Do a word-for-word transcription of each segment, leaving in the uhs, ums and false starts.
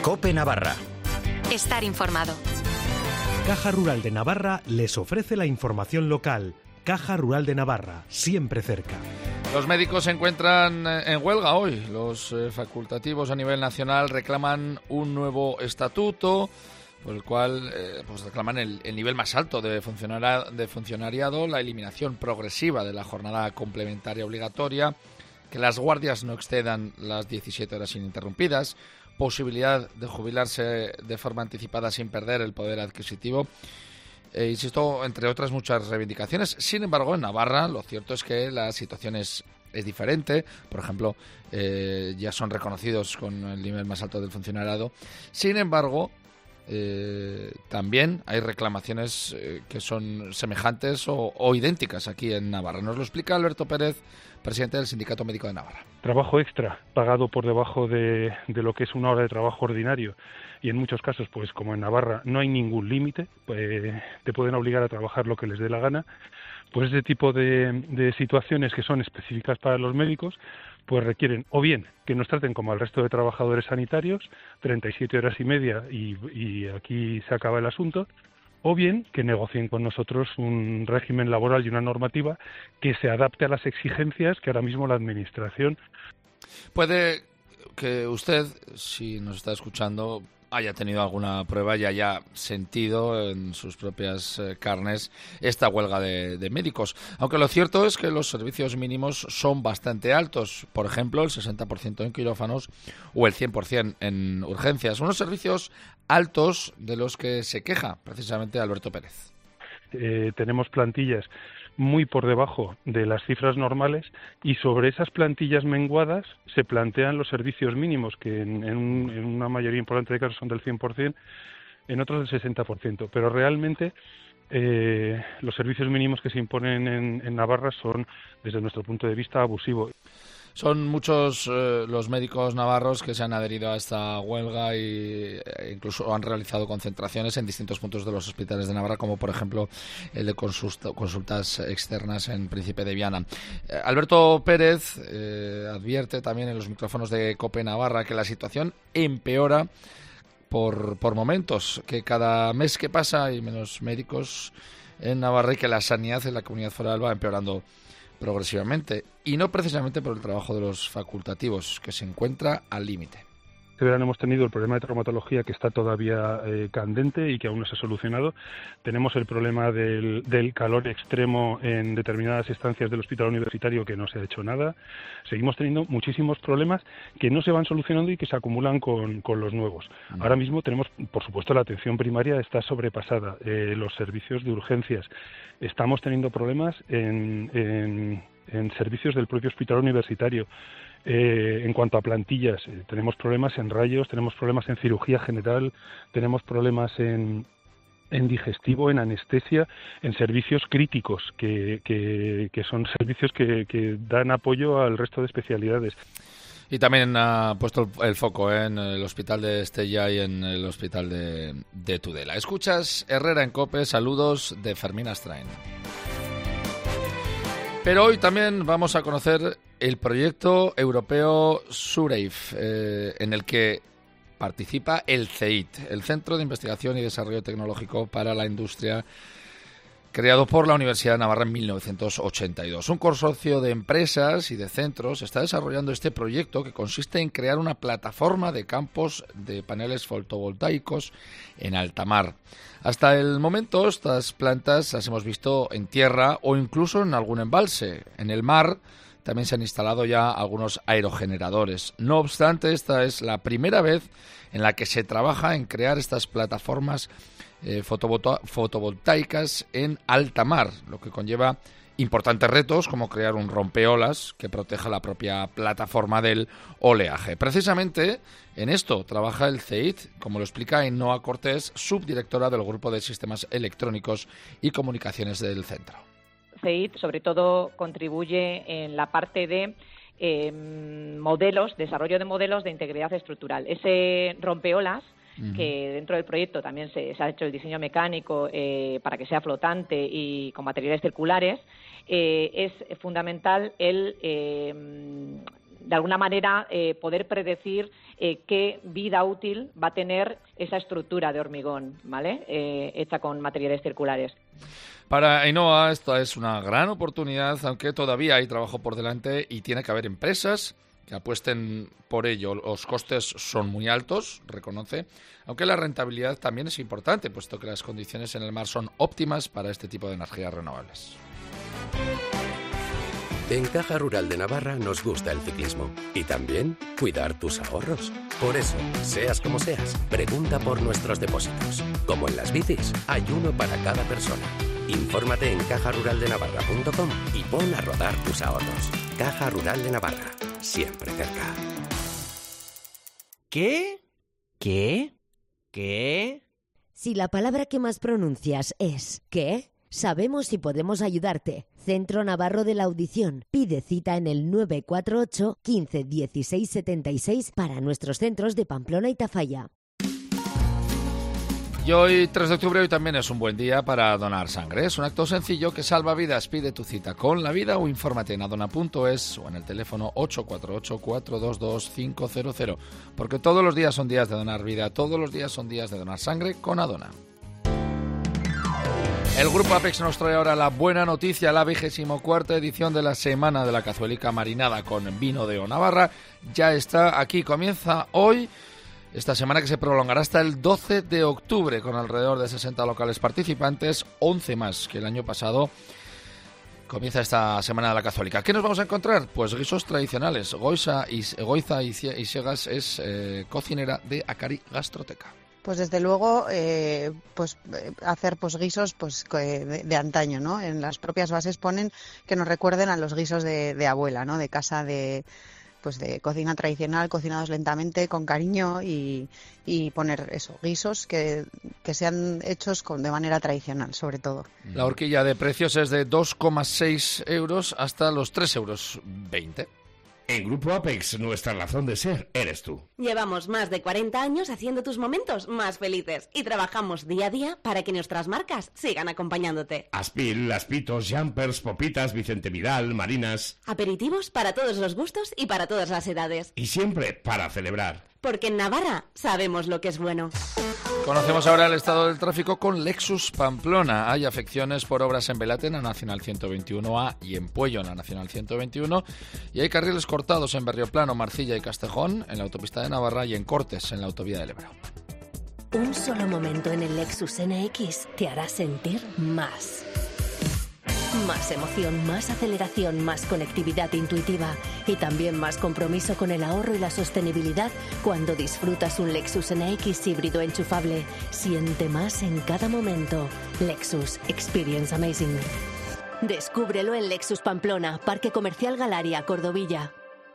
COPE Navarra. Estar informado. Caja Rural de Navarra les ofrece la información local. Caja Rural de Navarra, siempre cerca. Los médicos se encuentran en huelga hoy. Los eh, facultativos a nivel nacional reclaman un nuevo estatuto, por el cual eh, pues reclaman el, el nivel más alto de, funcionari- de funcionariado, la eliminación progresiva de la jornada complementaria obligatoria, que las guardias no excedan las diecisiete horas ininterrumpidas, posibilidad de jubilarse de forma anticipada sin perder el poder adquisitivo. Eh, insisto, entre otras muchas reivindicaciones. Sin embargo, en Navarra lo cierto es que la situación es, es diferente. Por ejemplo, eh, ya son reconocidos con el nivel más alto del funcionariado. Sin embargo, eh, también hay reclamaciones eh, que son semejantes o, o idénticas aquí en Navarra. Nos lo explica Alberto Pérez, presidente del Sindicato Médico de Navarra. Trabajo extra, pagado por debajo de, de lo que es una hora de trabajo ordinario. Y en muchos casos, pues como en Navarra no hay ningún límite, pues, te pueden obligar a trabajar lo que les dé la gana. Pues ese tipo de, de situaciones que son específicas para los médicos, pues requieren o bien que nos traten como al resto de trabajadores sanitarios, treinta y siete horas y media y, y aquí se acaba el asunto, o bien que negocien con nosotros un régimen laboral y una normativa que se adapte a las exigencias que ahora mismo la Administración. Puede que usted, si nos está escuchando, haya tenido alguna prueba y haya sentido en sus propias eh, carnes esta huelga de, de médicos. Aunque lo cierto es que los servicios mínimos son bastante altos. Por ejemplo, el sesenta por ciento en quirófanos o el cien por ciento en urgencias. Unos servicios altos de los que se queja precisamente Alberto Pérez. Eh, tenemos plantillas muy por debajo de las cifras normales y sobre esas plantillas menguadas se plantean los servicios mínimos que en, en, un, en una mayoría importante de casos son del cien por ciento, en otros del sesenta por ciento, pero realmente eh, los servicios mínimos que se imponen en, en Navarra son, desde nuestro punto de vista, abusivos. Son muchos eh, los médicos navarros que se han adherido a esta huelga y eh, incluso han realizado concentraciones en distintos puntos de los hospitales de Navarra, como por ejemplo el de consulta, consultas externas en Príncipe de Viana. Eh, Alberto Pérez eh, advierte también en los micrófonos de COPE Navarra que la situación empeora por, por momentos, que cada mes que pasa hay menos médicos en Navarra y que la sanidad en la comunidad foral va empeorando progresivamente, y no precisamente por el trabajo de los facultativos, que se encuentra al límite. Este verano hemos tenido el problema de traumatología que está todavía eh, candente y que aún no se ha solucionado. Tenemos el problema del, del calor extremo en determinadas estancias del hospital universitario que no se ha hecho nada. Seguimos teniendo muchísimos problemas que no se van solucionando y que se acumulan con, con los nuevos. Mm. Ahora mismo tenemos, por supuesto, la atención primaria está sobrepasada, eh, los servicios de urgencias. Estamos teniendo problemas en, en, en servicios del propio hospital universitario. Eh, en cuanto a plantillas, eh, tenemos problemas en rayos, tenemos problemas en cirugía general, tenemos problemas en, en digestivo, en anestesia, en servicios críticos, que, que, que son servicios que, que dan apoyo al resto de especialidades. Y también ha puesto el foco ¿eh? en el hospital de Estella y en el hospital de, de Tudela. Escuchas Herrera en COPE, saludos de Fermín Astrain. Pero hoy también vamos a conocer el proyecto europeo SUREIF, eh, en el que participa el C E I T, el Centro de Investigación y Desarrollo Tecnológico para la Industria, creado por la Universidad de Navarra en mil novecientos ochenta y dos. Un consorcio de empresas y de centros está desarrollando este proyecto que consiste en crear una plataforma de campos de paneles fotovoltaicos en alta mar. Hasta el momento estas plantas las hemos visto en tierra o incluso en algún embalse. En el mar también se han instalado ya algunos aerogeneradores. No obstante, esta es la primera vez en la que se trabaja en crear estas plataformas eh, fotovolta- fotovoltaicas en alta mar, lo que conlleva importantes retos como crear un rompeolas que proteja la propia plataforma del oleaje. Precisamente en esto trabaja el C E I T, como lo explica Ainhoa Cortés, subdirectora del Grupo de Sistemas Electrónicos y Comunicaciones del centro. C E I T sobre todo contribuye en la parte de eh, modelos, desarrollo de modelos de integridad estructural. Ese rompeolas, uh-huh, que dentro del proyecto también se, se ha hecho el diseño mecánico eh, para que sea flotante y con materiales circulares, eh, es fundamental el eh, de alguna manera eh, poder predecir eh, qué vida útil va a tener esa estructura de hormigón, ¿vale? Eh, hecha con materiales circulares. Para Ainhoa esta es una gran oportunidad, aunque todavía hay trabajo por delante y tiene que haber empresas que apuesten por ello. Los costes son muy altos, reconoce, aunque la rentabilidad también es importante, puesto que las condiciones en el mar son óptimas para este tipo de energías renovables. En Caja Rural de Navarra nos gusta el ciclismo y también cuidar tus ahorros. Por eso, seas como seas, pregunta por nuestros depósitos. Como en las bicis, hay uno para cada persona. Infórmate en caja rural de navarra punto com y pon a rodar tus ahorros. Caja Rural de Navarra, siempre cerca. ¿Qué? ¿Qué? ¿Qué? Si la palabra que más pronuncias es ¿qué? Sabemos si podemos ayudarte. Centro Navarro de la Audición. Pide cita en el nueve cuatro ocho, quince, dieciséis, setenta y seis para nuestros centros de Pamplona y Tafalla. Y hoy, tres de octubre, hoy también es un buen día para donar sangre. Es un acto sencillo que salva vidas. Pide tu cita con la vida o infórmate en adona punto es o en el teléfono ocho cuatro ocho, cuatro dos dos, cinco cero cero. Porque todos los días son días de donar vida, todos los días son días de donar sangre con Adona. El Grupo Apex nos trae ahora la buena noticia, la vigésimo cuarta edición de la Semana de la Cazuelica Marinada con Vino de O Navarra. Ya está aquí, comienza hoy. Esta semana que se prolongará hasta el doce de octubre con alrededor de sesenta locales participantes, once más que el año pasado. Comienza esta Semana de la Cazuelica. ¿Qué nos vamos a encontrar? Pues guisos tradicionales. Goiza y, Goiza y Siegas es eh, cocinera de Acari Gastroteca. Pues desde luego, eh, pues hacer pues guisos pues de, de antaño, ¿no? En las propias bases ponen que nos recuerden a los guisos de, de abuela, ¿no? De casa de pues de cocina tradicional, cocinados lentamente, con cariño y, y poner eso, guisos que, que sean hechos con, de manera tradicional, sobre todo. La horquilla de precios es de dos coma seis euros hasta los tres euros veinte. En Grupo Apex, nuestra razón de ser eres tú. Llevamos más de cuarenta años haciendo tus momentos más felices y trabajamos día a día para que nuestras marcas sigan acompañándote. Aspil, Aspitos, Jumpers, Popitas, Vicente Vidal, Marinas. Aperitivos para todos los gustos y para todas las edades. Y siempre para celebrar. Porque en Navarra sabemos lo que es bueno. Conocemos ahora el estado del tráfico con Lexus Pamplona. Hay afecciones por obras en Velate, en la Nacional ciento veintiuno A, y en Puello, en la Nacional ciento veintiuno. Y hay carriles cortados en Berrioplano, Marcilla y Castejón, en la autopista de Navarra, y en Cortes, en la autovía del Ebro. Un solo momento en el Lexus N X te hará sentir más. Más emoción, más aceleración, más conectividad intuitiva y también más compromiso con el ahorro y la sostenibilidad cuando disfrutas un Lexus N X híbrido enchufable. Siente más en cada momento. Lexus Experience Amazing. Descúbrelo en Lexus Pamplona, Parque Comercial Galaria, Cordovilla.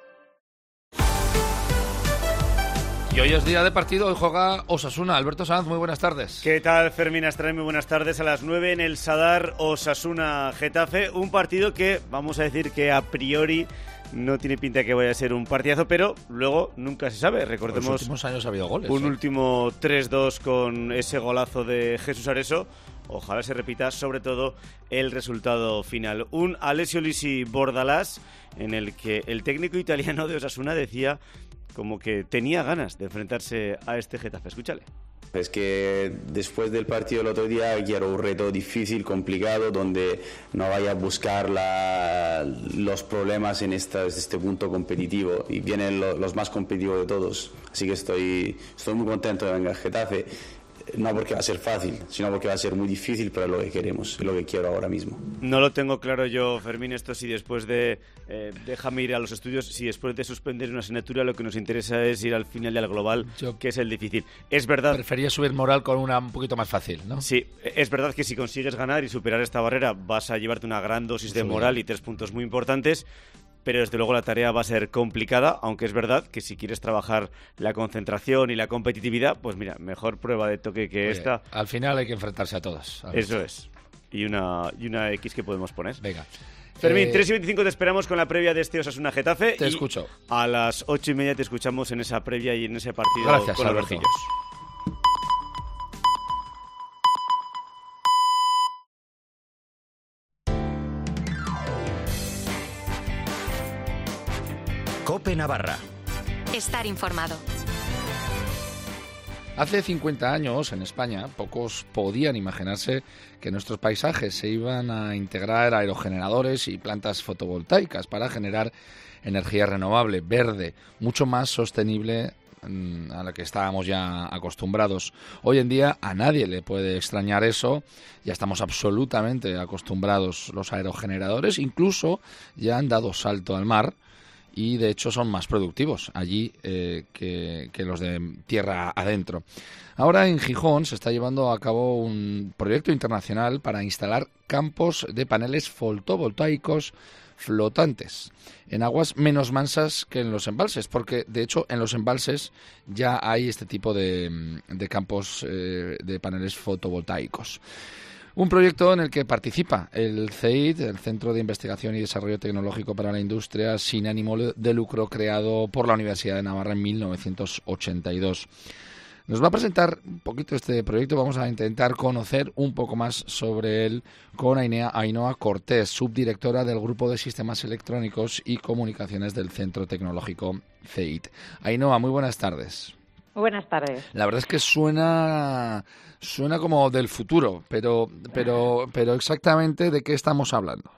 Y hoy es día de partido, hoy juega Osasuna. Alberto Sanz, muy buenas tardes. ¿Qué tal, Fermín Astray? Muy buenas tardes. A las nueve en el Sadar, Osasuna-Getafe. Un partido que, vamos a decir que a priori no tiene pinta que vaya a ser un partidazo, pero luego nunca se sabe. Recordemos, en los últimos años ha habido goles. Un ¿eh? último tres dos con ese golazo de Jesús Areso. Ojalá se repita, sobre todo, el resultado final. Un Alessio Lisi Bordalás, en el que el técnico italiano de Osasuna decía como que tenía ganas de enfrentarse a este Getafe. Escúchale. Es que después del partido del otro día quiero un reto difícil, complicado, donde no vaya a buscar la, los problemas en esta, este punto competitivo, y vienen lo, los más competitivos de todos. Así que estoy, estoy muy contento de venir al Getafe. No porque va a ser fácil, sino porque va a ser muy difícil, pero es lo que queremos, es lo que quiero ahora mismo. No lo tengo claro yo, Fermín, esto si después de, eh, déjame ir a los estudios, si después de suspender una asignatura lo que nos interesa es ir al final y al global, yo que es el difícil. Es verdad... Prefería subir moral con una un poquito más fácil, ¿no? Sí, es verdad que si consigues ganar y superar esta barrera vas a llevarte una gran dosis de moral y tres puntos muy importantes. Pero desde luego la tarea va a ser complicada, aunque es verdad que si quieres trabajar la concentración y la competitividad, pues mira, mejor prueba de toque que Oye, esta. Al final hay que enfrentarse a todas. A Eso es. Y una, y una X que podemos poner. Venga. Fermín, eh... tres y veinticinco te esperamos con la previa de este Osasuna Getafe. Te y escucho. A las ocho y media te escuchamos en esa previa y en ese partido. Gracias, con Alberto. los Bercillos. COPE Navarra. Estar informado. Hace cincuenta años, en España, pocos podían imaginarse que en nuestros paisajes se iban a integrar aerogeneradores y plantas fotovoltaicas para generar energía renovable, verde, mucho más sostenible a la que estábamos ya acostumbrados. Hoy en día a nadie le puede extrañar eso, ya estamos absolutamente acostumbrados. Los aerogeneradores incluso ya han dado salto al mar y de hecho son más productivos allí eh, que, que los de tierra adentro. Ahora en Gijón se está llevando a cabo un proyecto internacional para instalar campos de paneles fotovoltaicos flotantes en aguas menos mansas que en los embalses, porque de hecho en los embalses ya hay este tipo de, de campos eh, de paneles fotovoltaicos. Un proyecto en el que participa el C E I T, el Centro de Investigación y Desarrollo Tecnológico para la Industria sin ánimo de lucro, creado por la Universidad de Navarra en mil novecientos ochenta y dos. Nos va a presentar un poquito este proyecto, vamos a intentar conocer un poco más sobre él con Ainea, Ainhoa Cortés, subdirectora del Grupo de Sistemas Electrónicos y Comunicaciones del Centro Tecnológico C E I T. Ainhoa, muy buenas tardes. Buenas tardes. La verdad es que suena suena como del futuro, pero pero pero exactamente ¿de qué estamos hablando?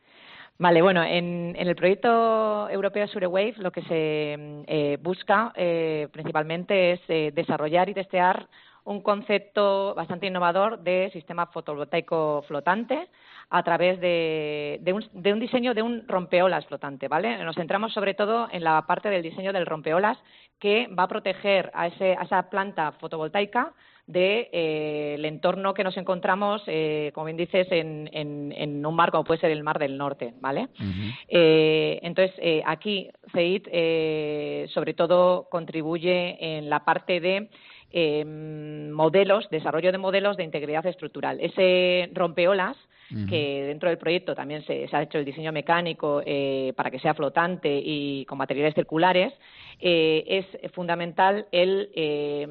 Vale, bueno, en, en el proyecto europeo SureWave lo que se eh, busca eh, principalmente es eh, desarrollar y testear un concepto bastante innovador de sistema fotovoltaico flotante a través de, de, un, de un diseño de un rompeolas flotante, ¿vale? Nos centramos sobre todo en la parte del diseño del rompeolas que va a proteger a, ese, a esa planta fotovoltaica del de, eh, entorno que nos encontramos, eh, como bien dices, en, en, en un mar como puede ser el Mar del Norte, ¿vale? Uh-huh. Eh, entonces, eh, aquí C E I T eh, sobre todo contribuye en la parte de eh, modelos, desarrollo de modelos de integridad estructural. Ese rompeolas, uh-huh, que dentro del proyecto también se, se ha hecho el diseño mecánico eh, para que sea flotante y con materiales circulares, eh, es fundamental el eh,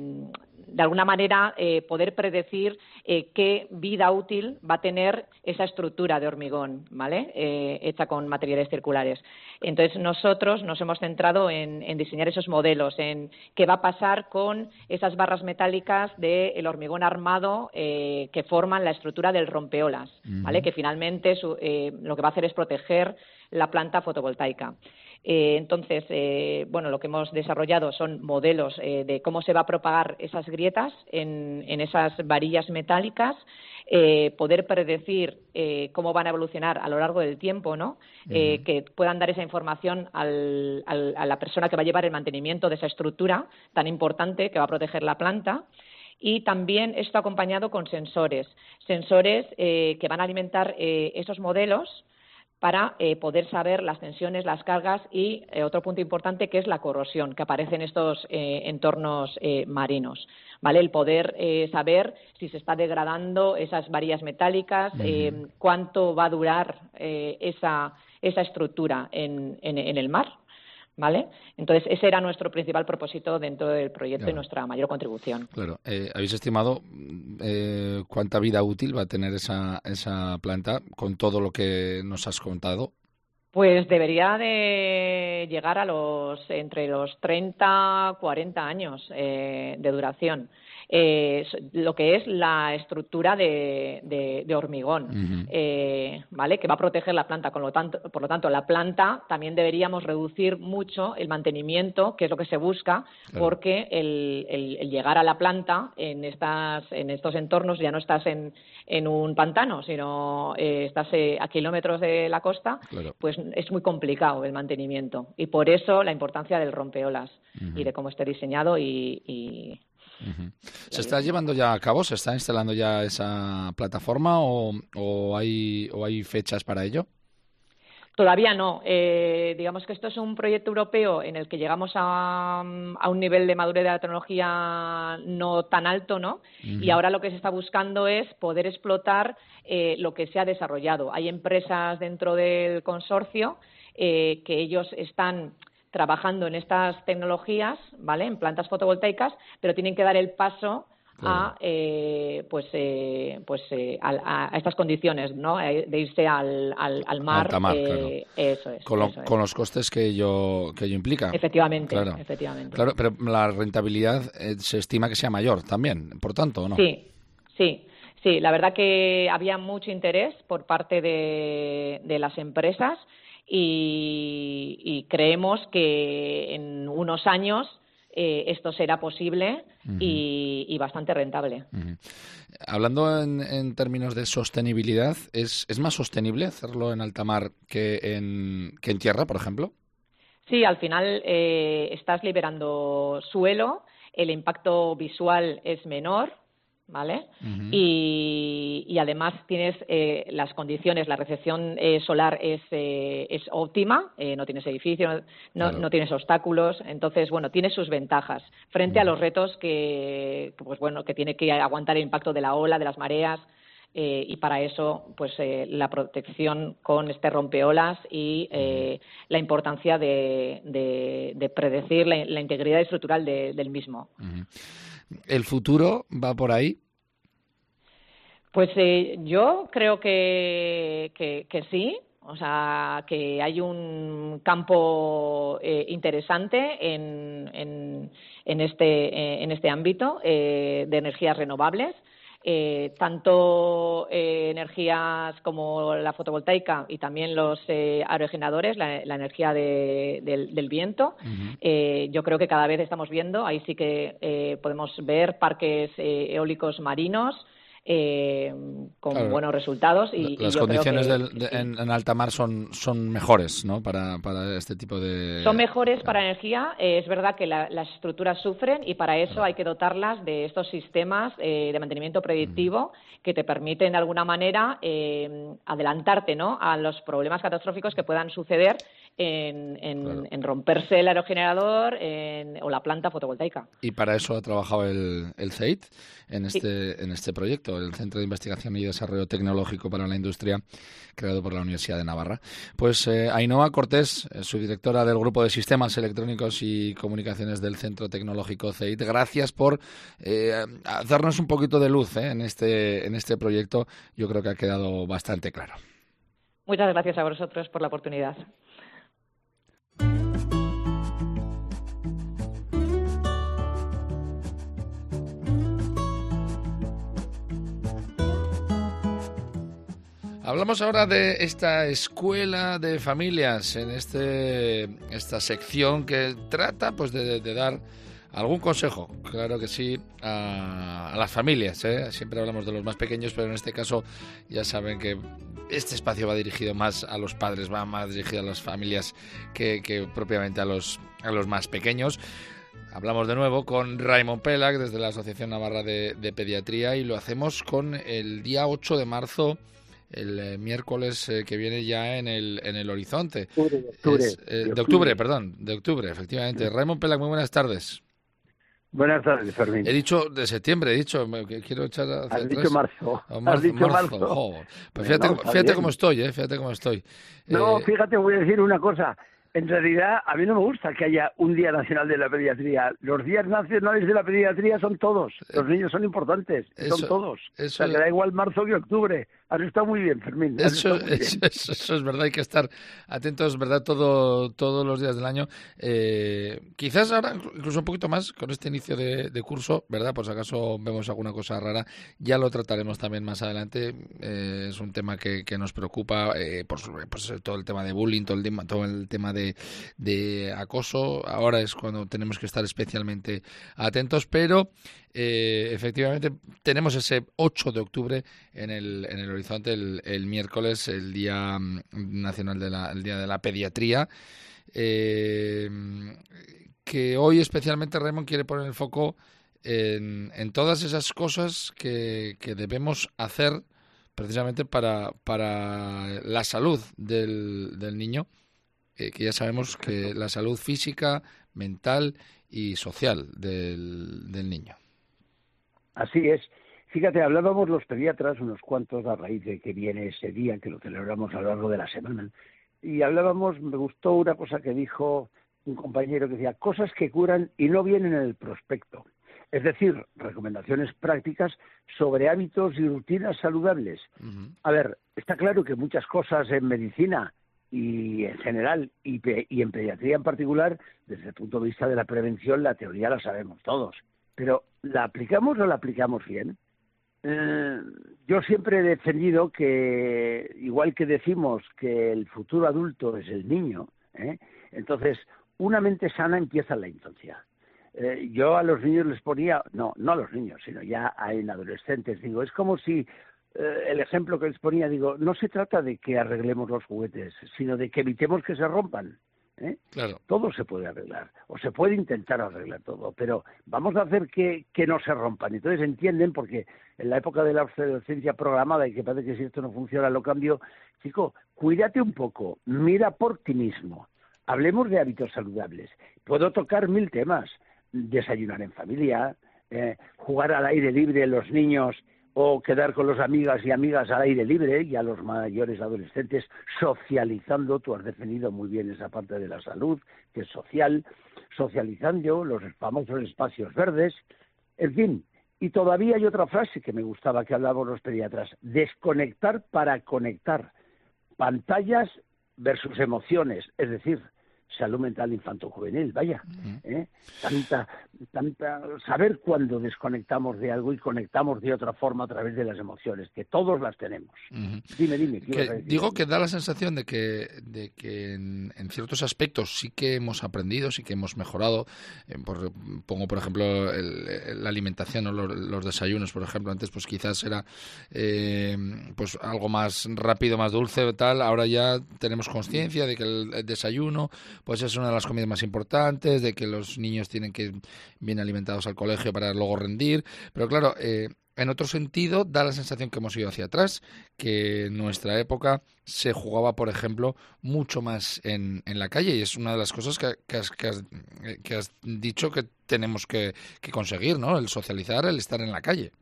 de alguna manera eh, poder predecir eh, qué vida útil va a tener esa estructura de hormigón, ¿vale? Eh, hecha con materiales circulares. Entonces nosotros nos hemos centrado en, en diseñar esos modelos, en qué va a pasar con esas barras metálicas del hormigón armado eh, que forman la estructura del rompeolas, ¿vale? Uh-huh. Que finalmente su, eh, lo que va a hacer es proteger la planta fotovoltaica. Eh, entonces, eh, bueno, lo que hemos desarrollado son modelos eh, de cómo se va a propagar esas grietas en, en esas varillas metálicas, eh, poder predecir eh, cómo van a evolucionar a lo largo del tiempo, ¿no? Uh-huh. Eh, que puedan dar esa información al, al, a la persona que va a llevar el mantenimiento de esa estructura tan importante que va a proteger la planta. Y también esto acompañado con sensores, sensores eh, que van a alimentar eh, esos modelos para eh, poder saber las tensiones, las cargas y eh, otro punto importante que es la corrosión que aparece en estos eh, entornos eh, marinos, ¿vale? El poder eh, saber si se está degradando esas varillas metálicas, uh-huh, eh, cuánto va a durar eh, esa, esa estructura en, en, en el mar, ¿vale? Entonces, ese era nuestro principal propósito dentro del proyecto, claro, y nuestra mayor contribución. Claro. Eh, ¿Habéis estimado eh, cuánta vida útil va a tener esa, esa planta con todo lo que nos has contado? Pues debería de llegar a los entre los treinta, cuarenta años eh, de duración. Eh, lo que es la estructura de, de, de hormigón, uh-huh, eh, ¿vale? Que va a proteger la planta. Con lo tanto, por lo tanto, la planta también deberíamos reducir mucho el mantenimiento, que es lo que se busca, claro, porque el, el, el llegar a la planta en estas en estos entornos ya no estás en, en un pantano, sino eh, estás eh, a kilómetros de la costa, claro, pues es muy complicado el mantenimiento. Y por eso la importancia del rompeolas, uh-huh, y de cómo esté diseñado y... y Uh-huh. ¿Se está llevando ya a cabo? ¿Se está instalando ya esa plataforma o, o, hay, o hay fechas para ello? Todavía no. Eh, digamos que esto es un proyecto europeo en el que llegamos a, a un nivel de madurez de la tecnología no tan alto, ¿no? Uh-huh. Y ahora lo que se está buscando es poder explotar eh, lo que se ha desarrollado. Hay empresas dentro del consorcio eh, que ellos están trabajando en estas tecnologías, ¿vale? En plantas fotovoltaicas, pero tienen que dar el paso claro. a eh, pues eh, pues eh, a, a estas condiciones, ¿no? De irse al, al, al mar. Altamar, eh, claro. Eso es. Con, lo, eso es. con los costes que ello, que ello implica. Efectivamente, claro. efectivamente. Claro, pero la rentabilidad eh, se estima que sea mayor también, por tanto, ¿o no? Sí, sí. Sí, la verdad que había mucho interés por parte de, de las empresas y, y creemos que en unos años eh, esto será posible uh-huh. y, y bastante rentable. Uh-huh. Hablando en, en términos de sostenibilidad, ¿es, ¿es más sostenible hacerlo en alta mar que en, que en tierra, por ejemplo? Sí, al final eh, estás liberando suelo, el impacto visual es menor, ¿vale? Uh-huh. Y, y además tienes eh, las condiciones, la recepción eh, solar es, eh, es óptima, eh, no tienes edificios, no, claro. no tienes obstáculos, entonces, bueno, tiene sus ventajas frente uh-huh. a los retos que, pues bueno, que tiene que aguantar el impacto de la ola, de las mareas, eh, y para eso, pues eh, la protección con este rompeolas y eh, uh-huh. la importancia de, de, de predecir la, la integridad estructural de, del mismo. Uh-huh. ¿El futuro va por ahí? Pues eh, yo creo que, que, que sí, o sea, que hay un campo eh, interesante en, en, en, este, eh, en este ámbito eh, de energías renovables. Eh, tanto eh, energías como la fotovoltaica y también los eh, aerogeneradores, la, la energía de, del, del viento. Uh-huh. Eh, yo creo que cada vez estamos viendo, ahí sí que eh, podemos ver parques eh, eólicos marinos eh, con claro. buenos resultados. Y, Las y yo condiciones creo que, del, de, sí. en, en alta mar son, son mejores, ¿no? Para, para este tipo de... Son mejores para energía. Eh, es verdad que la, las estructuras sufren y para eso claro. hay que dotarlas de estos sistemas eh, de mantenimiento predictivo uh-huh. que te permiten de alguna manera eh, adelantarte, ¿no? a los problemas catastróficos que puedan suceder en, en, claro. en romperse el aerogenerador en, o la planta fotovoltaica. Y para eso ha trabajado el, el C E I T en este, sí. en este proyecto, el Centro de Investigación y Desarrollo Tecnológico para la Industria, creado por la Universidad de Navarra. Pues eh, Ainhoa Cortés, eh, subdirectora del Grupo de Sistemas Electrónicos y Comunicaciones del Centro Tecnológico C E I T, gracias por eh, darnos un poquito de luz eh, en, este, en este proyecto. Yo creo que ha quedado bastante claro. Muchas gracias a vosotros por la oportunidad. Hablamos ahora de esta escuela de familias, en este esta sección que trata pues de, de dar algún consejo, claro que sí, a, a las familias, ¿eh? Siempre hablamos de los más pequeños, pero en este caso ya saben que este espacio va dirigido más a los padres, va más dirigido a las familias que, que propiamente a los, a los más pequeños. Hablamos de nuevo con Raimon Pelac desde la Asociación Navarra de, de Pediatría y lo hacemos con el día ocho de marzo, el eh, miércoles eh, que viene ya en el en el horizonte. Octubre, de, octubre, es, eh, de, octubre. de octubre, perdón, de octubre, efectivamente. Sí. Raimon Pelac, muy buenas tardes. Buenas tardes, Fermín. He dicho de septiembre, he dicho que quiero echar hacia Has atrás. dicho marzo. Oh, marzo, Has dicho marzo. marzo. Oh, pues fíjate, no, fíjate cómo estoy, eh, fíjate cómo estoy. No, eh, fíjate, voy a decir una cosa. En realidad, a mí no me gusta que haya un Día Nacional de la Pediatría. Los días nacionales de la pediatría son todos. Los niños son importantes, eso, son todos. Eso, o sea, que da igual marzo que octubre. Has estado muy bien, Fermín. Eso, muy bien. Eso, eso, eso es verdad, hay que estar atentos, ¿verdad? Todo, todos los días del año. Eh, quizás ahora, incluso un poquito más, con este inicio de, de curso, ¿verdad? Por si acaso vemos alguna cosa rara, ya lo trataremos también más adelante. Eh, es un tema que, que nos preocupa, eh, por pues, todo el tema de bullying, todo el tema, todo el tema de, de acoso. Ahora es cuando tenemos que estar especialmente atentos, pero eh, efectivamente tenemos ese ocho de octubre en el, en el horizonte, el, el miércoles, el Día Nacional de la, el Día de la Pediatría, eh, que hoy especialmente Raimon quiere poner el foco en, en todas esas cosas que, que debemos hacer precisamente para, para la salud del, del niño, eh, que ya sabemos que la salud física, mental y social del, del niño. Así es. Fíjate, hablábamos los pediatras, unos cuantos, a raíz de que viene ese día, que lo celebramos a lo largo de la semana, y hablábamos, me gustó una cosa que dijo un compañero que decía, cosas que curan y no vienen en el prospecto. Es decir, recomendaciones prácticas sobre hábitos y rutinas saludables. Uh-huh. A ver, está claro que muchas cosas en medicina y en general, y, pe- y en pediatría en particular, desde el punto de vista de la prevención, la teoría la sabemos todos. Pero, ¿la aplicamos o la aplicamos bien? Eh, yo siempre he defendido que, igual que decimos que el futuro adulto es el niño, ¿eh? Entonces, una mente sana empieza en la infancia. Eh, yo a los niños les ponía, no, no a los niños, sino ya en adolescentes, digo, es como si eh, el ejemplo que les ponía, digo, no se trata de que arreglemos los juguetes, sino de que evitemos que se rompan. ¿Eh? Claro. Todo se puede arreglar, o se puede intentar arreglar todo, pero vamos a hacer que, que no se rompan. Entonces entienden, porque en la época de la obsolescencia programada y que parece que si esto no funciona lo cambio, chico, cuídate un poco, mira por ti mismo, hablemos de hábitos saludables. Puedo tocar mil temas, desayunar en familia, eh, jugar al aire libre los niños, o quedar con los amigas y amigas al aire libre, y a los mayores adolescentes socializando. Tú has definido muy bien esa parte de la salud, que es social, socializando, los famosos espacios verdes, en fin. Y todavía hay otra frase que me gustaba que hablaban los pediatras, desconectar para conectar, pantallas versus emociones, es decir, salud mental infanto-juvenil, vaya, ¿eh? Tanta, tanta, saber cuándo desconectamos de algo y conectamos de otra forma a través de las emociones, que todos las tenemos. Uh-huh. Dime, dime. ¿qué que, ibas a decir? Digo que da la sensación de que, de que en, en ciertos aspectos sí que hemos aprendido, sí que hemos mejorado. Eh, por, pongo, por ejemplo, el, la alimentación, ¿no? los, los desayunos, por ejemplo. Antes, pues quizás era eh, pues algo más rápido, más dulce, tal. Ahora ya tenemos conciencia de que el, el desayuno pues es una de las comidas más importantes, de que los niños tienen que ir bien alimentados al colegio para luego rendir. Pero claro, eh, en otro sentido, da la sensación que hemos ido hacia atrás, que en nuestra época se jugaba, por ejemplo, mucho más en, en la calle, y es una de las cosas que, que, has, que, has, que has dicho que tenemos que, que conseguir, ¿no? El socializar, el estar en la calle.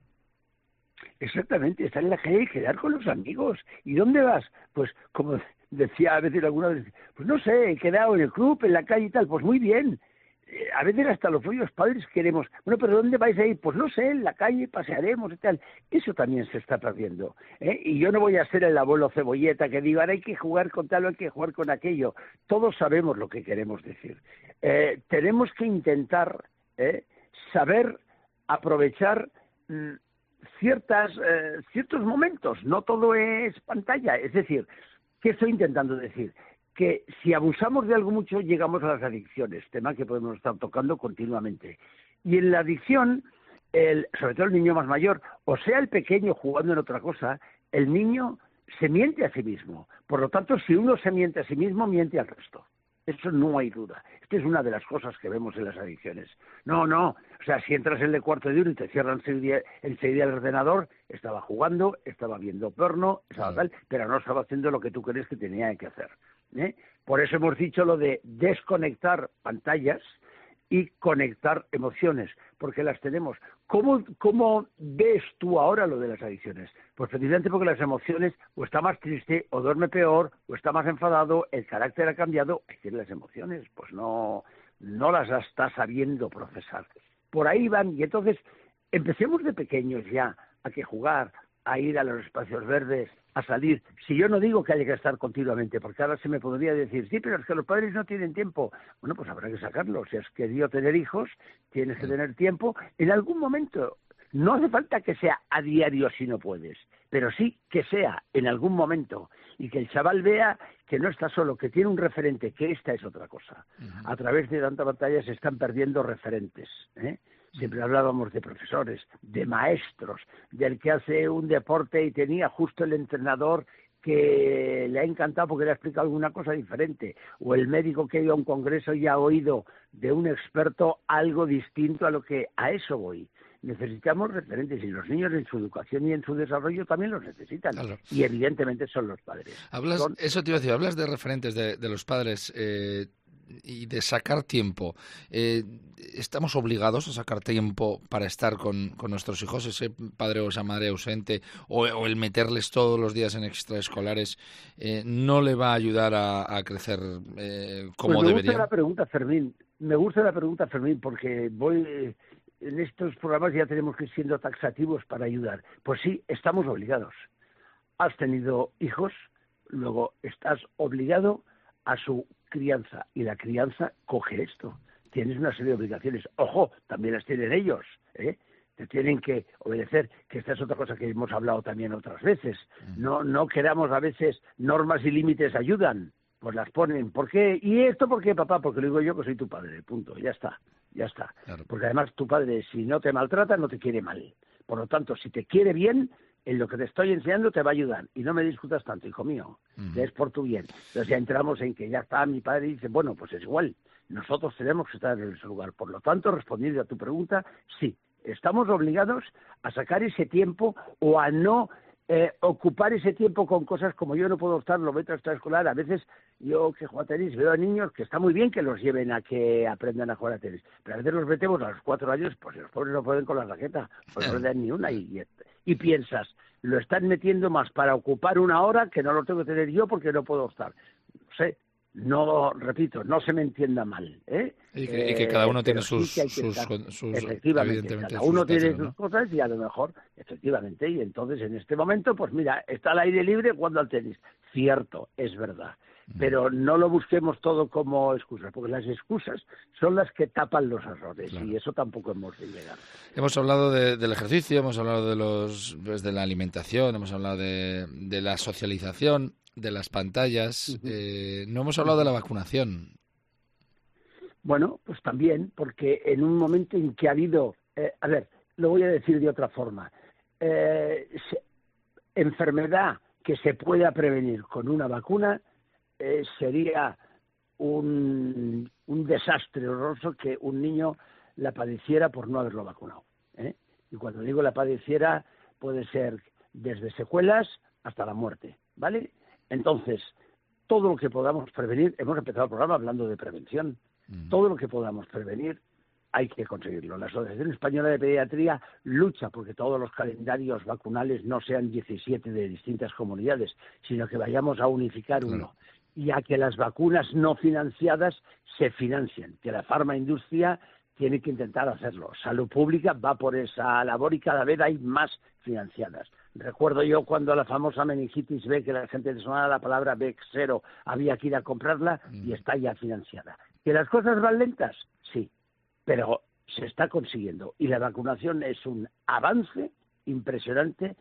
Exactamente, estar en la calle y quedar con los amigos. ¿Y dónde vas? Pues como decía a veces alguna vez, pues no sé, he quedado en el club, en la calle y tal, pues muy bien. Eh, a veces hasta los propios padres queremos, bueno, pero ¿dónde vais a ir? Pues no sé, en la calle pasearemos y tal. Eso también se está perdiendo, ¿eh? Y yo no voy a ser el abuelo cebolleta que diga, ahora hay que jugar con tal o hay que jugar con aquello. Todos sabemos lo que queremos decir. Eh, tenemos que intentar eh, saber aprovechar mmm, ciertas eh, ciertos momentos, no todo es pantalla. Es decir, ¿qué estoy intentando decir? Que si abusamos de algo mucho llegamos a las adicciones, tema que podemos estar tocando continuamente. Y en la adicción, el, sobre todo el niño más mayor, o sea el pequeño jugando en otra cosa, el niño se miente a sí mismo. Por lo tanto, si uno se miente a sí mismo, miente al resto. Eso no hay duda. Esta es una de las cosas que vemos en las adicciones. No, no. O sea, si entras en el cuarto de uno y te cierran enseguida, enseguida el ordenador, estaba jugando, estaba viendo porno, estaba tal, pero no estaba haciendo lo que tú crees que tenía que hacer, ¿eh? Por eso hemos dicho lo de desconectar pantallas y conectar emociones, porque las tenemos. ¿Cómo, cómo ves tú ahora lo de las adicciones? Pues precisamente porque las emociones, o está más triste, o duerme peor, o está más enfadado, el carácter ha cambiado. Es decir, las emociones, pues no, no las está sabiendo procesar. Por ahí van, y entonces empecemos de pequeños ya a que jugar, a ir a los espacios verdes, a salir. Si yo no digo que haya que estar continuamente, porque ahora se me podría decir, sí, pero es que los padres no tienen tiempo. Bueno, pues habrá que sacarlo. Si has querido tener hijos, tienes que tener tiempo. En algún momento, no hace falta que sea a diario si no puedes, pero sí que sea en algún momento, y que el chaval vea que no está solo, que tiene un referente, que esta es otra cosa. Uh-huh. A través de tanta batalla se están perdiendo referentes, ¿eh? Siempre hablábamos de profesores, de maestros, del que hace un deporte y tenía justo el entrenador que le ha encantado porque le ha explicado alguna cosa diferente, o el médico que ha ido a un congreso y ha oído de un experto algo distinto a lo que a eso voy. Necesitamos referentes, y los niños en su educación y en su desarrollo también los necesitan, claro. Y evidentemente son los padres. Hablas, son... Eso te iba a decir, hablas de referentes de, de los padres eh, y de sacar tiempo. Eh, ¿Estamos obligados a sacar tiempo para estar con, con nuestros hijos, ese padre o esa madre ausente, o, o el meterles todos los días en extraescolares, eh, no le va a ayudar a, a crecer eh, como pues me debería? Me gusta la pregunta, Fermín, me gusta la pregunta, Fermín, porque voy... en estos programas ya tenemos que ir siendo taxativos para ayudar. Pues sí, estamos obligados. Has tenido hijos, luego estás obligado a su crianza, y la crianza coge esto. Tienes una serie de obligaciones. Ojo, también las tienen ellos, ¿eh? Te tienen que obedecer, que esta es otra cosa que hemos hablado también otras veces. No, no queramos a veces normas y límites ayudan, pues las ponen. ¿Por qué? ¿Y esto por qué, papá? Porque lo digo yo que soy tu padre, punto, ya está, ya está. Claro. Porque además tu padre, si no te maltrata, no te quiere mal. Por lo tanto, si te quiere bien, en lo que te estoy enseñando te va a ayudar. Y no me discutas tanto, hijo mío, uh-huh. que es por tu bien. Entonces ya entramos en que ya está mi padre y dice, bueno, pues es igual. Nosotros tenemos que estar en ese lugar. Por lo tanto, respondiendo a tu pregunta, sí. Estamos obligados a sacar ese tiempo o a no eh, ocupar ese tiempo con cosas como yo no puedo estar, lo meto a extraescolar. A veces yo que juego a tenis veo a niños que está muy bien que los lleven a que aprendan a jugar a tenis, pero a veces los metemos a los cuatro años, pues los pobres no pueden con la raqueta, pues no le dan ni una y, y, y piensas, lo están metiendo más para ocupar una hora que no lo tengo que tener yo porque no puedo estar. No sé. No, repito, no se me entienda mal, ¿eh? Y que, y que cada uno eh, tiene sus, sí sus, estar, sus, efectivamente, cada uno tiene sus ¿no? cosas y a lo mejor, efectivamente, y entonces en este momento, pues mira, está al aire libre jugando al tenis. Cierto, es verdad, mm. pero no lo busquemos todo como excusas, porque las excusas son las que tapan los errores, claro. y eso tampoco hemos de llegar. Hemos hablado de, del ejercicio, hemos hablado de los pues, de la alimentación, hemos hablado de, de la socialización, de las pantallas, uh-huh. eh, no hemos hablado de la vacunación. Bueno, pues también, porque en un momento en que ha habido, eh, a ver, lo voy a decir de otra forma, eh, se, enfermedad que se pueda prevenir con una vacuna eh, sería un, un desastre horroroso que un niño la padeciera por no haberlo vacunado, ¿eh? Y cuando digo la padeciera, puede ser desde secuelas hasta la muerte, ¿vale? Entonces, todo lo que podamos prevenir, hemos empezado el programa hablando de prevención, mm. todo lo que podamos prevenir hay que conseguirlo. La Asociación Española de Pediatría lucha porque todos los calendarios vacunales no sean diecisiete de distintas comunidades, sino que vayamos a unificar uno. Mm. Y a que las vacunas no financiadas se financien, que la farmaindustria tiene que intentar hacerlo. Salud Pública va por esa labor y cada vez hay más financiadas. Recuerdo yo cuando la famosa meningitis B, que la gente le sonaba la palabra B cero, había que ir a comprarla y está ya financiada. ¿Que las cosas van lentas? Sí, pero se está consiguiendo. Y la vacunación es un avance impresionante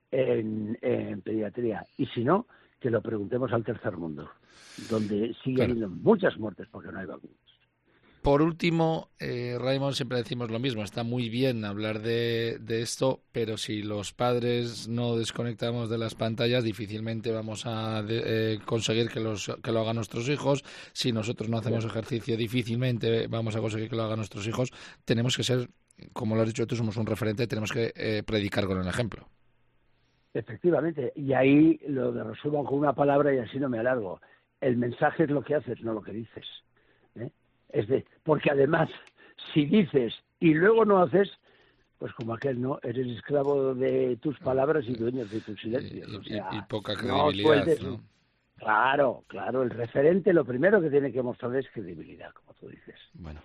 en, en pediatría. Y si no, que lo preguntemos al tercer mundo, donde sigue claro. habiendo muchas muertes porque no hay vacunas. Por último, eh, Raymond, siempre decimos lo mismo, está muy bien hablar de, de esto, pero si los padres no desconectamos de las pantallas, difícilmente vamos a de, eh, conseguir que, los, que lo hagan nuestros hijos. Si nosotros no hacemos ejercicio, difícilmente vamos a conseguir que lo hagan nuestros hijos. Tenemos que ser, como lo has dicho tú, somos un referente, tenemos que eh, predicar con el ejemplo. Efectivamente, y ahí lo resumo con una palabra y así no me alargo. El mensaje es lo que haces, no lo que dices, ¿eh? Es de, porque además, si dices y luego no haces, pues como aquel, ¿no? Eres esclavo de tus palabras y dueño de tus silencios. Y, o sea, y, y poca credibilidad, ¿no? ¿no? Claro, claro, el referente lo primero que tiene que mostrar es credibilidad, como tú dices. Bueno,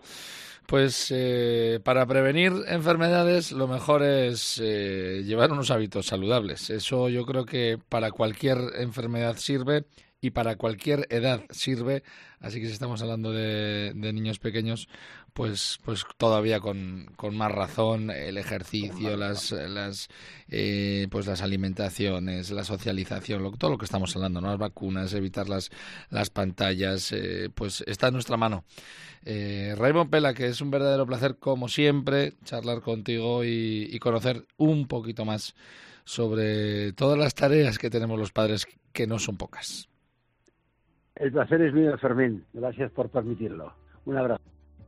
pues eh, para prevenir enfermedades lo mejor es eh, llevar unos hábitos saludables. Eso yo creo que para cualquier enfermedad sirve y para cualquier edad sirve, así que si estamos hablando de, de niños pequeños, pues pues todavía con, con más razón el ejercicio, las las eh, pues las alimentaciones, la socialización, lo, todo lo que estamos hablando, ¿no? Las vacunas, evitar las las pantallas, eh, pues está en nuestra mano. Eh, Raymond Pela, que es un verdadero placer como siempre charlar contigo y, y conocer un poquito más sobre todas las tareas que tenemos los padres, que no son pocas. El placer es mío, Fermín. Gracias por permitirlo. Un abrazo.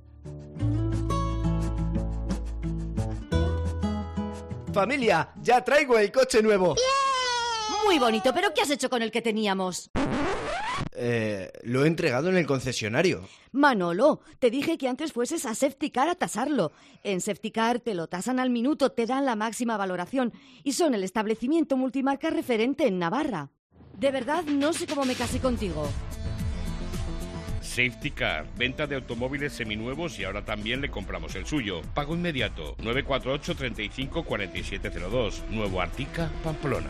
Familia, ya traigo el coche nuevo. ¡Yeah! Muy bonito, pero ¿qué has hecho con el que teníamos? Eh, lo he entregado en el concesionario. Manolo, te dije que antes fueses a Safetycar a tasarlo. En Safetycar te lo tasan al minuto, te dan la máxima valoración y son el establecimiento multimarca referente en Navarra. De verdad, no sé cómo me casé contigo. Safety Car, venta de automóviles seminuevos y ahora también le compramos el suyo. Pago inmediato, nueve cuatro ocho, treinta y cinco, cuarenta y siete cero dos, Nuevo Artica, Pamplona.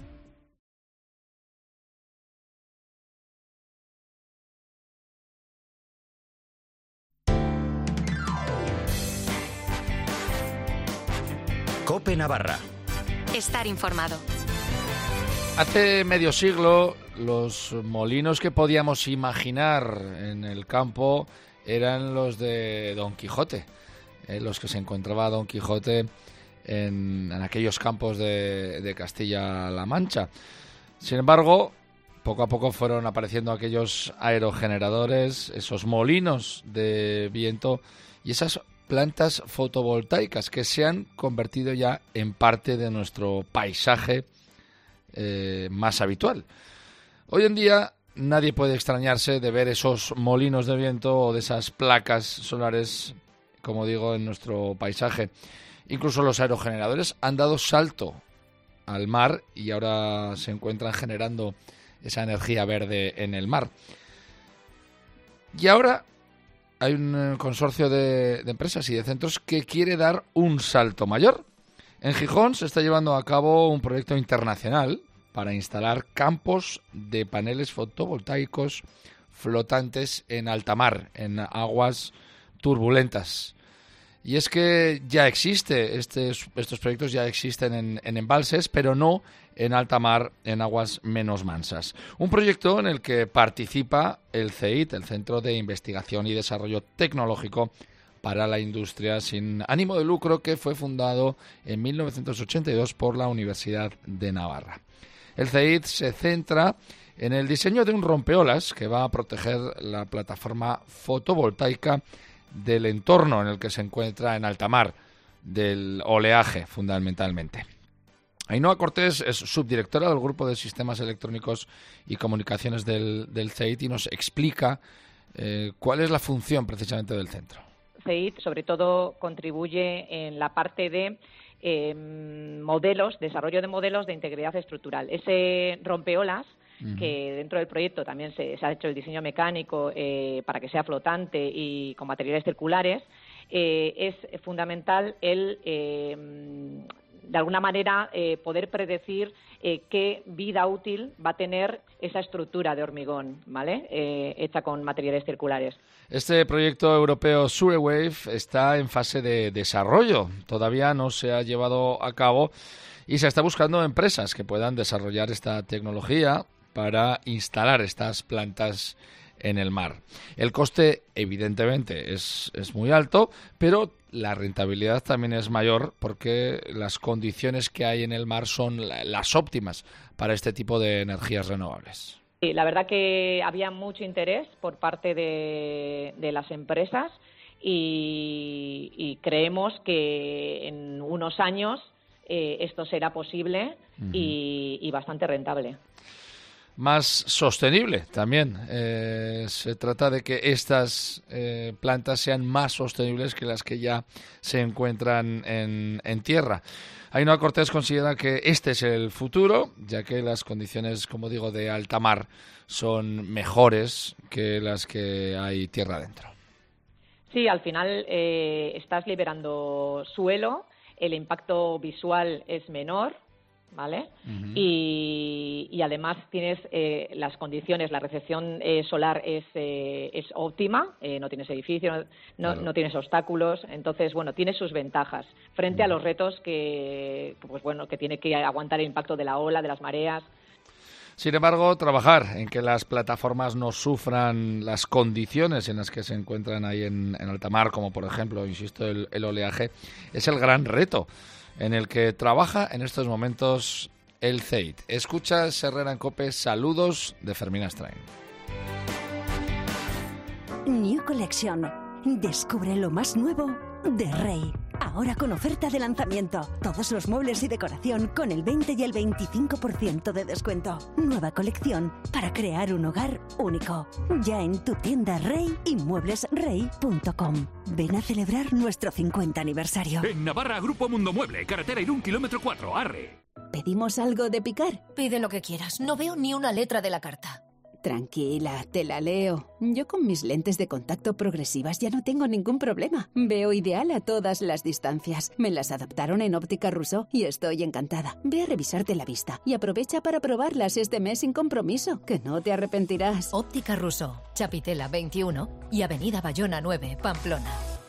COPE Navarra. Estar informado. Hace medio siglo, los molinos que podíamos imaginar en el campo eran los de Don Quijote, eh, los que se encontraba Don Quijote en, en aquellos campos de, de Castilla-La Mancha. Sin embargo, poco a poco fueron apareciendo aquellos aerogeneradores, esos molinos de viento y esas plantas fotovoltaicas que se han convertido ya en parte de nuestro paisaje eh, más habitual. Hoy en día nadie puede extrañarse de ver esos molinos de viento o de esas placas solares, como digo, en nuestro paisaje. Incluso los aerogeneradores han dado salto al mar y ahora se encuentran generando esa energía verde en el mar. Y ahora hay un consorcio de, de empresas y de centros que quiere dar un salto mayor. En Gijón se está llevando a cabo un proyecto internacional para instalar campos de paneles fotovoltaicos flotantes en alta mar, en aguas turbulentas. Y es que ya existe, este, estos proyectos ya existen en, en embalses, pero no en alta mar, en aguas menos mansas. Un proyecto en el que participa el C I T, el Centro de Investigación y Desarrollo Tecnológico para la Industria sin ánimo de lucro, que fue fundado en mil novecientos ochenta y dos por la Universidad de Navarra. El C I T se centra en el diseño de un rompeolas que va a proteger la plataforma fotovoltaica del entorno en el que se encuentra en alta mar, del oleaje fundamentalmente. Ainhoa Cortés es subdirectora del Grupo de Sistemas Electrónicos y Comunicaciones del, del C I T y nos explica eh, cuál es la función precisamente del centro. C I T sobre todo contribuye en la parte de eh, modelos, desarrollo de modelos de integridad estructural. Ese rompeolas, uh-huh, que dentro del proyecto también se, se ha hecho el diseño mecánico eh, para que sea flotante y con materiales circulares, eh, es fundamental el eh, de alguna manera eh, poder predecir eh, qué vida útil va a tener esa estructura de hormigón, ¿vale? Eh, hecha con materiales circulares. Este proyecto europeo SureWave está en fase de desarrollo. Todavía no se ha llevado a cabo y se está buscando empresas que puedan desarrollar esta tecnología para instalar estas plantas en el mar. El coste, evidentemente, es, es muy alto, pero la rentabilidad también es mayor porque las condiciones que hay en el mar son la, las óptimas para este tipo de energías renovables. Sí, la verdad que había mucho interés por parte de, de las empresas y, y creemos que en unos años eh, esto será posible uh-huh. y, y bastante rentable. Más sostenible también. Eh, se trata de que estas eh, plantas sean más sostenibles que las que ya se encuentran en, en tierra. Ainhoa Cortés considera que este es el futuro, ya que las condiciones, como digo, de alta mar son mejores que las que hay tierra adentro. Sí, al final eh, estás liberando suelo, el impacto visual es menor, ¿vale? Uh-huh. Y, y además tienes eh, las condiciones, la recepción eh, solar es, eh, es óptima, eh, no tienes edificios, no, claro. no tienes obstáculos, entonces, bueno, tiene sus ventajas frente uh-huh. a los retos que, pues bueno, que tiene que aguantar el impacto de la ola, de las mareas. Sin embargo, trabajar en que las plataformas no sufran las condiciones en las que se encuentran ahí en, en alta mar, como por ejemplo, insisto, el, el oleaje, es el gran reto en el que trabaja en estos momentos el C I T. Escucha Herrera en COPE. Saludos de Fermín Astrain. New Collection. Descubre lo más nuevo de Rey. Ahora con oferta de lanzamiento. Todos los muebles y decoración con el veinte y el veinticinco por ciento de descuento. Nueva colección para crear un hogar único. Ya en tu tienda Rey y muebles rey punto com. Ven a celebrar nuestro cincuenta aniversario. En Navarra, Grupo Mundo Mueble, carretera Irún, kilómetro cuatro, Arre. ¿Pedimos algo de picar? Pide lo que quieras. No veo ni una letra de la carta. Tranquila, te la leo. Yo con mis lentes de contacto progresivas ya no tengo ningún problema. Veo ideal a todas las distancias. Me las adaptaron en Óptica Rousseau y estoy encantada. Ve a revisarte la vista y aprovecha para probarlas este mes sin compromiso, que no te arrepentirás. Óptica Rousseau, Chapitela veintiuno y Avenida Bayona nueve, Pamplona.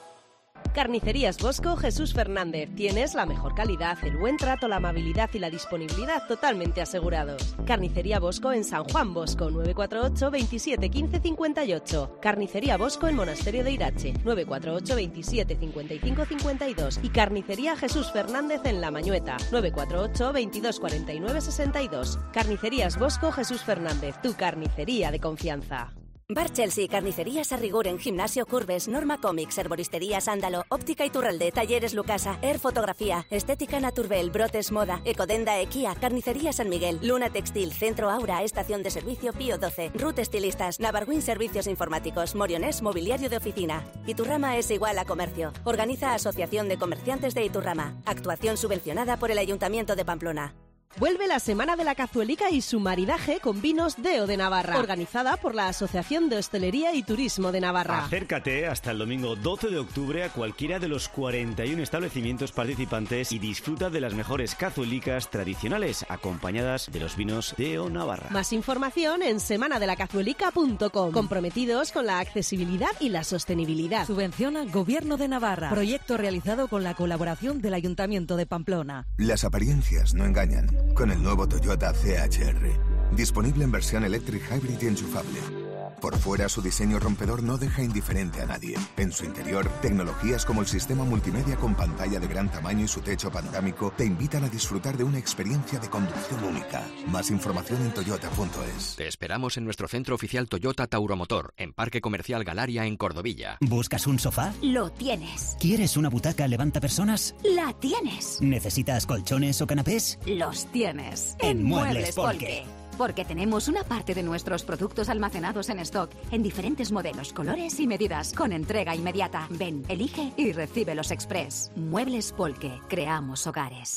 Carnicerías Bosco Jesús Fernández. Tienes la mejor calidad, el buen trato, la amabilidad y la disponibilidad totalmente asegurados. Carnicería Bosco en San Juan Bosco, nueve cuatro ocho, veintisiete, quince, cincuenta y ocho. Carnicería Bosco en Monasterio de Irache, nueve cuatro ocho, veintisiete, cincuenta y cinco, cincuenta y dos. Y Carnicería Jesús Fernández en La Mañueta, nueve cuatro ocho, veintidós, cuarenta y nueve, sesenta y dos. Carnicerías Bosco Jesús Fernández, tu carnicería de confianza. Bar Chelsea, carnicerías a rigor en Gimnasio Curves, Norma Comics, Herboristería Sándalo, Óptica Iturralde, Talleres Lucasa, Air Fotografía, Estética Naturbel, Brotes Moda, Ecodenda Equia, Carnicería San Miguel, Luna Textil, Centro Aura, Estación de Servicio Pío doce, Ruth Estilistas, Navarwin Servicios Informáticos, Morionés Mobiliario de Oficina. Iturrama es igual a comercio. Organiza Asociación de Comerciantes de Iturrama. Actuación subvencionada por el Ayuntamiento de Pamplona. Vuelve la Semana de la Cazuelica y su maridaje con vinos Deo de Navarra, organizada por la Asociación de Hostelería y Turismo de Navarra. Acércate hasta el domingo doce de octubre a cualquiera de los cuarenta y uno establecimientos participantes y disfruta de las mejores cazuelicas tradicionales, acompañadas de los vinos Deo Navarra. Más información en semana de la cazuelica punto com. Comprometidos con la accesibilidad y la sostenibilidad. Subvenciona Gobierno de Navarra. Proyecto realizado con la colaboración del Ayuntamiento de Pamplona. Las apariencias no engañan. Con el nuevo Toyota C H R. Disponible en versión Electric Hybrid y enchufable. Por fuera, su diseño rompedor no deja indiferente a nadie. En su interior, tecnologías como el sistema multimedia con pantalla de gran tamaño y su techo panorámico te invitan a disfrutar de una experiencia de conducción única. Más información en toyota punto es. Te esperamos en nuestro centro oficial Toyota Tauromotor, en Parque Comercial Galaria, en Cordovilla. ¿Buscas un sofá? Lo tienes. ¿Quieres una butaca levanta personas? La tienes. ¿Necesitas colchones o canapés? Los tienes. En, en Muebles Polke. Porque tenemos una parte de nuestros productos almacenados en stock, en diferentes modelos, colores y medidas, con entrega inmediata. Ven, elige y recíbelos express. Muebles Polke, creamos hogares.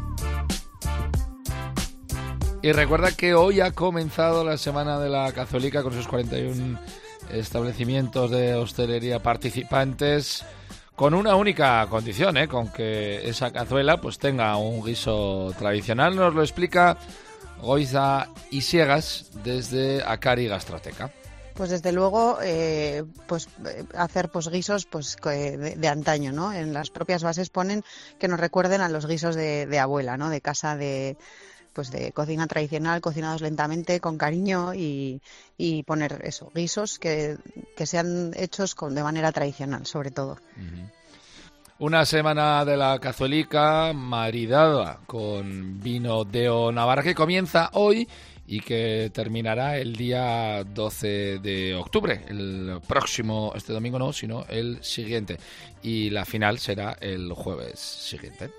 Y recuerda que hoy ha comenzado la Semana de la Cazuelica con sus cuarenta y uno establecimientos de hostelería participantes, con una única condición, ¿eh? Con que esa cazuela pues tenga un guiso tradicional. Nos lo explica Goiza y Siegas desde Acari Gastroteca. Pues desde luego, eh, pues hacer pues guisos pues de, de antaño, ¿no? En las propias bases ponen que nos recuerden a los guisos de, de abuela, ¿no? De casa de pues de cocina tradicional, cocinados lentamente, con cariño y, y poner eso, guisos que, que sean hechos con, de manera tradicional, sobre todo. Uh-huh. Una semana de la cazuelica maridada con vino Deo Navarra que comienza hoy y que terminará el día doce de octubre, el próximo, este domingo no, sino el siguiente. Y la final será el jueves siguiente.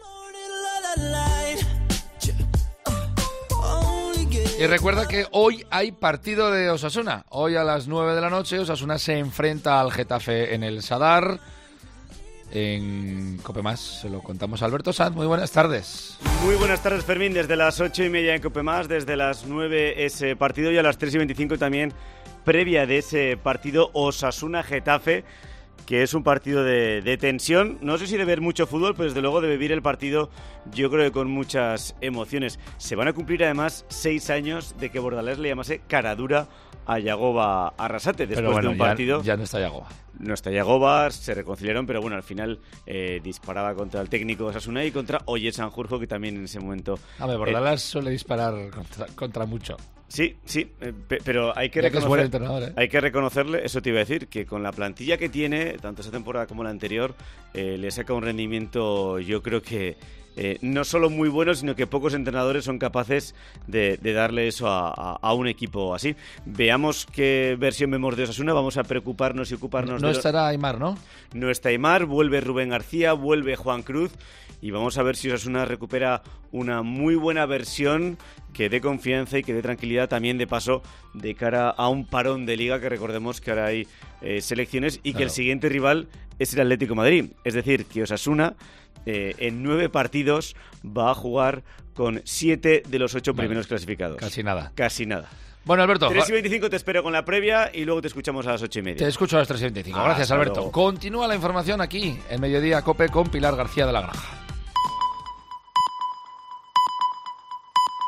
Y recuerda que hoy hay partido de Osasuna. Hoy a las nueve de la noche Osasuna se enfrenta al Getafe en el Sadar. En Copemás se lo contamos a Alberto Sanz. Muy buenas tardes. Muy buenas tardes, Fermín. Desde las ocho y media en Copemás, desde las nueve ese partido y a las tres y veinticinco también previa de ese partido Osasuna-Getafe, que es un partido de, de tensión. No sé si de ver mucho fútbol, pero desde luego de vivir el partido yo creo que con muchas emociones. Se van a cumplir además seis años de que Bordalás le llamase caradura a Yagoba Arrasate después pero bueno, de un partido. Ya, ya no está Yagoba. No está Yagoba, se reconciliaron, pero bueno, al final eh, disparaba contra el técnico Osasuna y contra Oyer Sanjurjo, que también en ese momento... A ver, Bordalás eh, suele disparar contra, contra mucho. Sí, sí, eh, pero hay que, reconocer, que es buen entrenador, ¿eh? hay que reconocerle, eso te iba a decir, que con la plantilla que tiene, tanto esta temporada como la anterior, eh, le saca un rendimiento, yo creo que eh, no solo muy bueno, sino que pocos entrenadores son capaces de, de darle eso a, a, a un equipo así. Veamos qué versión vemos de Osasuna, vamos a preocuparnos y ocuparnos no de... No estará Aimar, ¿no? No está Aimar, vuelve Rubén García, vuelve Juan Cruz, y vamos a ver si Osasuna recupera una muy buena versión que dé confianza y que dé tranquilidad también de paso de cara a un parón de liga, que recordemos que ahora hay eh, selecciones y claro. que el siguiente rival es el Atlético de Madrid. Es decir, que Osasuna eh, en nueve partidos va a jugar con siete de los ocho primeros vale. clasificados. Casi nada. Casi nada. Bueno, Alberto. tres y veinticinco te espero con la previa y luego te escuchamos a las ocho y media. Te escucho a las tres y veinticinco. Gracias, Alberto. Luego. Continúa la información aquí en Mediodía COPE con Pilar García de la Granja.